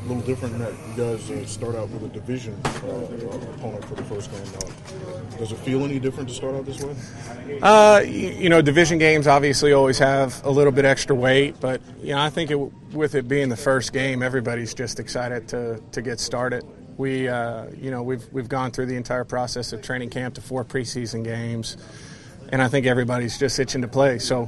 a little different in that you guys start out with a division opponent for the first game. Does it feel any different to start out this way? Division games obviously always have a little bit extra weight, but I think with it being the first game, everybody's just excited to get started. We've gone through the entire process of training camp to 4 preseason games, and I think everybody's just itching to play. So,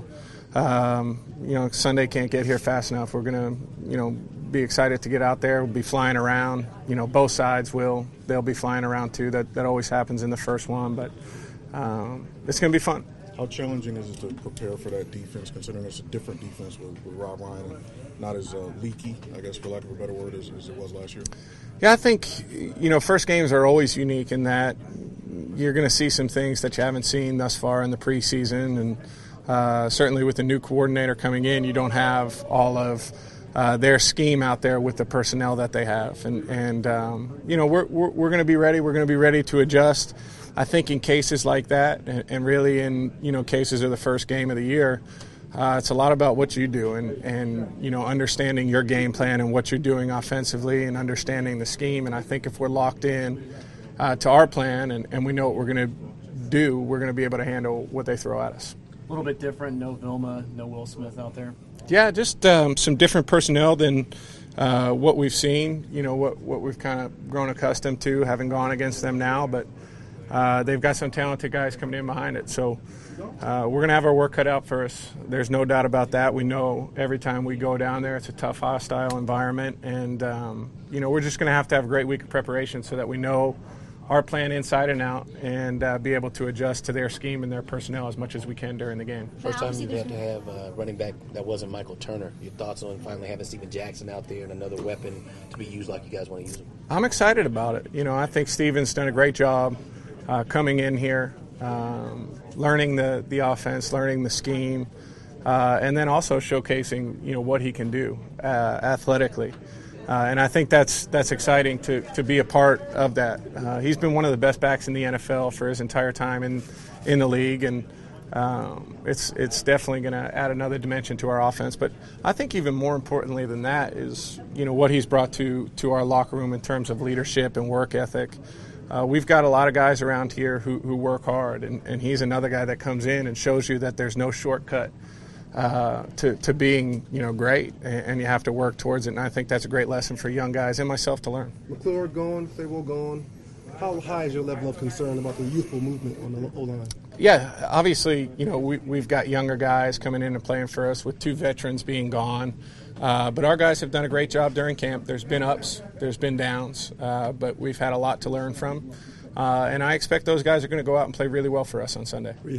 Sunday can't get here fast enough. We're going to, be excited to get out there. We'll be flying around. Both sides will. They'll be flying around too. That always happens in the first one, but it's going to be fun. How challenging is it to prepare for that defense, considering it's a different defense with Rob Ryan and not as leaky, I guess, for lack of a better word, as it was last year? Yeah, I think, first games are always unique in that you're going to see some things that you haven't seen thus far in the preseason. And certainly with the new coordinator coming in, you don't have all of their scheme out there with the personnel that they have. And we're going to be ready. We're going to be ready to adjust. I think in cases like that, and really in cases of the first game of the year, it's a lot about what you do and understanding your game plan and what you're doing offensively and understanding the scheme. And I think if we're locked in to our plan and we know what we're going to do, we're going to be able to handle what they throw at us. A little bit different, no Vilma, no Will Smith out there? Yeah, just some different personnel than what we've seen, what we've kind of grown accustomed to, having gone against them now. But they've got some talented guys coming in behind it. So we're going to have our work cut out for us. There's no doubt about that. We know every time we go down there it's a tough, hostile environment. And, we're just going to have a great week of preparation so that we know our plan inside and out and be able to adjust to their scheme and their personnel as much as we can during the game. First time you've had to have a running back that wasn't Michael Turner. Your thoughts on finally having Steven Jackson out there and another weapon to be used like you guys want to use him? I'm excited about it. I think Steven's done a great job coming in here, learning the offense, learning the scheme, and then also showcasing what he can do athletically. And I think that's exciting to be a part of that. He's been one of the best backs in the NFL for his entire time in the league, and it's definitely going to add another dimension to our offense. But I think even more importantly than that is what he's brought to our locker room in terms of leadership and work ethic. We've got a lot of guys around here who work hard, and he's another guy that comes in and shows you that there's no shortcut to being great, and you have to work towards it. And I think that's a great lesson for young guys and myself to learn. McClure gone, Fayetteville gone. How high is your level of concern about the youthful movement on the O-line? Yeah, obviously, we've got younger guys coming in and playing for us with 2 veterans being gone. But our guys have done a great job during camp. There's been ups, there's been downs, but we've had a lot to learn from. And I expect those guys are going to go out and play really well for us on Sunday.